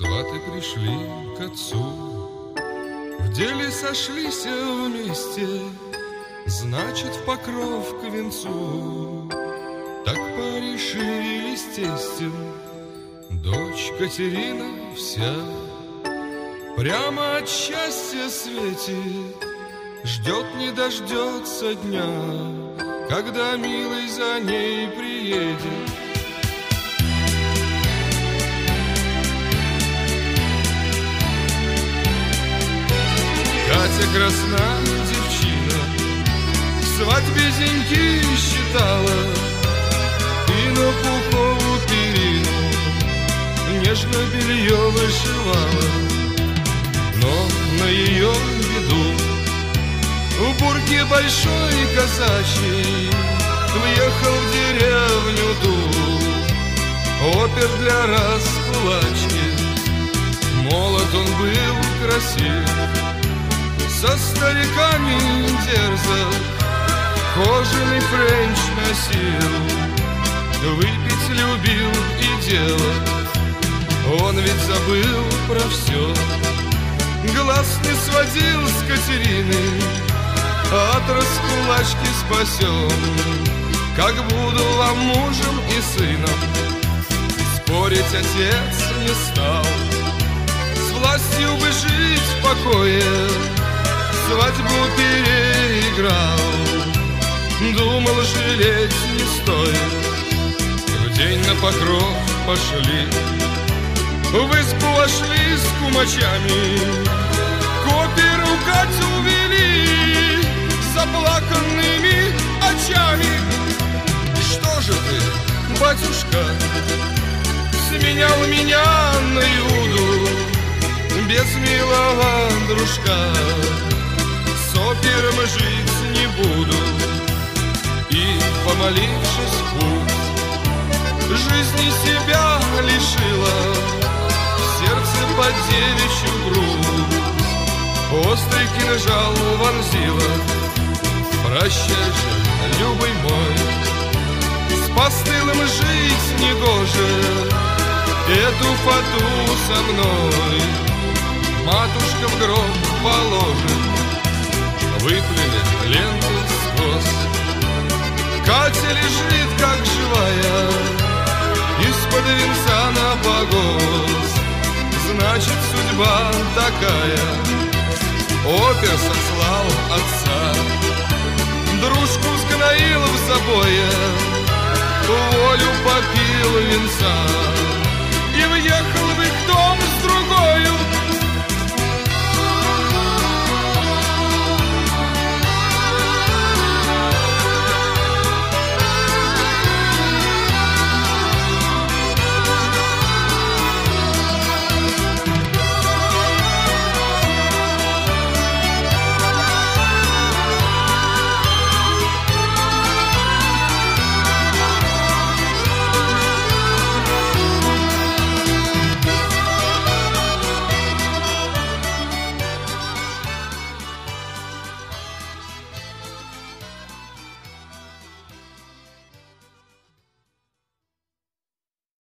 Сваты пришли к отцу, в деле сошлись вместе, значит, в покров к венцу. Так порешили с тестем, дочь Катерина вся прямо от счастья светит, ждет не дождется дня, когда милый за ней приедет. Катя красна девчина, к свадьбе зеньки считала и на пуховую перину нежно белье вышивала. Но на ее виду в бурке большой казачий въехал в деревню дух, опер для раскулачки. Молод он был красив, со стариками дерзок, кожаный френч носил, выпить любил и делать. Он ведь забыл про все, глаз не сводил с Катерины, от раскулачки спасен. Как буду вам мужем и сыном, спорить отец не стал. С властью бы жить в покое, свадьбу переиграл. Думал, жалеть не стоит. В день на покров пошли, в избу вошли с кумачами, к оперу Катю увели заплаканными очами. Что же ты, батюшка, сменял меня на Иуду без милого дружка? С опером жить не буду. И, помолившись в путь, жизни себя лишила, в сердце под девичью грудь острый кинжал вонзила. Прощай же, любый мой, с постылым жить негоже, эту фату со мной матушка в гроб положит. Выплыли ленты сквозь, Катя лежит как живая, из-под венца на погост. Значит, судьба такая. Опер сослал отца, дружку сгноил в забое, волю попил венца и въехал в их дом с другою.